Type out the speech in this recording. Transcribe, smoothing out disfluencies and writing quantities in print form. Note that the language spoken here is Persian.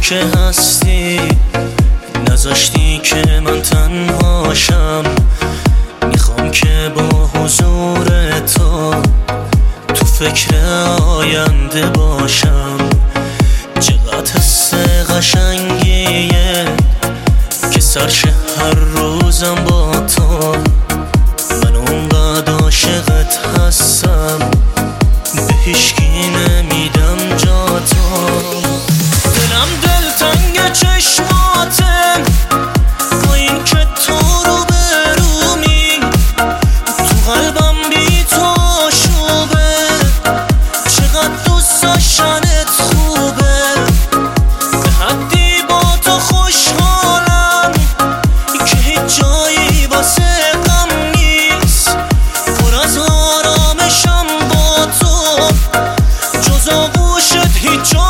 که هستی، نذاشتی که من تنهاشم. میخوام که با حضور تو فکر آینده باشم. چقدر حس قشنگیه که سرشه هر روزم با تو. من اونقدر عاشقت هستم، به هیچکی نمیدم جا تو. دلم دلتنگ چشماتم، با این که تو رو برومی، تو قلبم بی تو شوبه. چقدر دوست داشتنت خوبه، به حدی با تو خوشحالم که هیچ جایی واسه غم نیست. پر از آرامشم با تو، جز آغوشت هیچ